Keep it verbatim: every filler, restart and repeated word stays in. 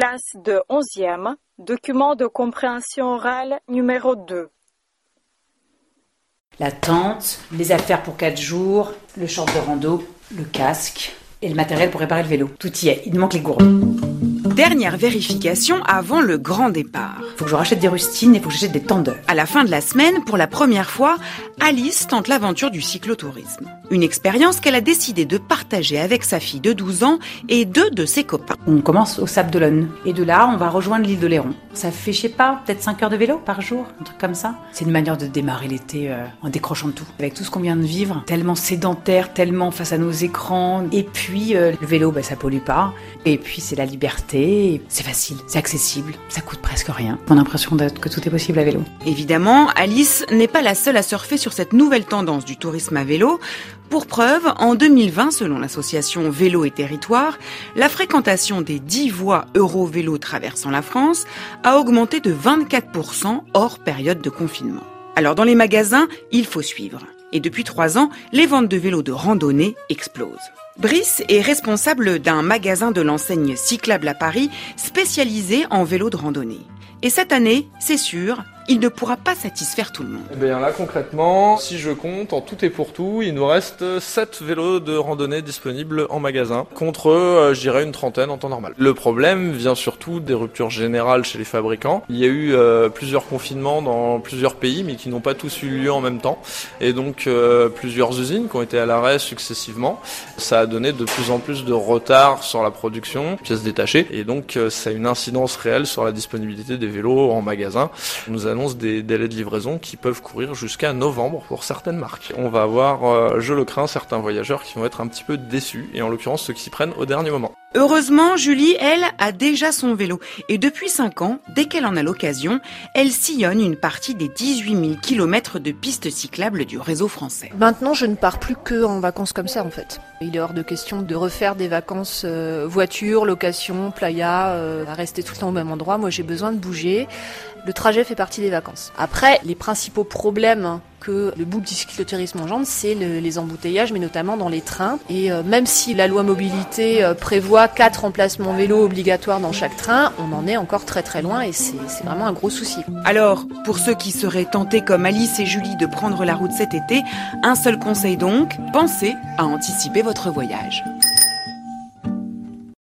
classe de onzième, document de compréhension orale numéro deux. La tente, les affaires pour quatre jours, le short de rando, le casque et le matériel pour réparer le vélo. Tout y est, il nous manque les gourdes. Dernière vérification avant le grand départ. Faut que je rachète des rustines et faut que j'achète des tendeurs. À la fin de la semaine, pour la première fois, Alice tente l'aventure du cyclotourisme. Une expérience qu'elle a décidé de partager avec sa fille de douze ans et deux de ses copains. On commence au Sable d'Olonne. Et de là, on va rejoindre l'île d'Oléron. Ça fait, je sais pas, peut-être cinq heures de vélo par jour, un truc comme ça. C'est une manière de démarrer l'été euh, en décrochant de tout. Avec tout ce qu'on vient de vivre, tellement sédentaire, tellement face à nos écrans. Et puis, euh, le vélo, bah, ça pollue pas. Et puis, c'est la liberté. C'est facile, c'est accessible, ça coûte presque rien. On a l'impression que tout est possible à vélo. Évidemment, Alice n'est pas la seule à surfer sur cette nouvelle tendance du tourisme à vélo. Pour preuve, en deux mille vingt, selon l'association Vélo et Territoire, la fréquentation des dix voies Eurovélo traversant la France a augmenté de vingt-quatre pour cent hors période de confinement. Alors dans les magasins, il faut suivre. Et depuis trois ans, les ventes de vélos de randonnée explosent. Brice est responsable d'un magasin de l'enseigne Cyclable à Paris, spécialisé en vélos de randonnée. Et cette année, c'est sûr, il ne pourra pas satisfaire tout le monde. Eh bien là concrètement, si je compte en tout et pour tout, il nous reste sept vélos de randonnée disponibles en magasin, contre euh, je dirais une trentaine en temps normal. Le problème vient surtout des ruptures générales chez les fabricants. Il y a eu euh, plusieurs confinements dans plusieurs pays, mais qui n'ont pas tous eu lieu en même temps. Et donc euh, plusieurs usines qui ont été à l'arrêt successivement. Ça a donné de plus en plus de retard sur la production, pièces détachées. Et donc euh, ça a une incidence réelle sur la disponibilité des vélos en magasin. Nous annonce des délais de livraison qui peuvent courir jusqu'à novembre pour certaines marques. On va avoir, euh, je le crains, certains voyageurs qui vont être un petit peu déçus, et en l'occurrence ceux qui s'y prennent au dernier moment. Heureusement, Julie, elle, a déjà son vélo. Et depuis cinq ans, dès qu'elle en a l'occasion, elle sillonne une partie des dix-huit mille kilomètres de pistes cyclables du réseau français. Maintenant, je ne pars plus que en vacances comme ça, en fait. Il est hors de question de refaire des vacances euh, voiture, location, playa, euh, à rester tout le temps au même endroit. Moi, j'ai besoin de bouger. Le trajet fait partie des vacances. Après, les principaux problèmes que le boom du cyclotourisme engendre, c'est le, les embouteillages, mais notamment dans les trains. Et euh, même si la loi mobilité euh, prévoit quatre emplacements vélo obligatoires dans chaque train, on en est encore très très loin et c'est, c'est vraiment un gros souci. Alors, pour ceux qui seraient tentés comme Alice et Julie de prendre la route cet été, un seul conseil donc, pensez à anticiper votre voyage.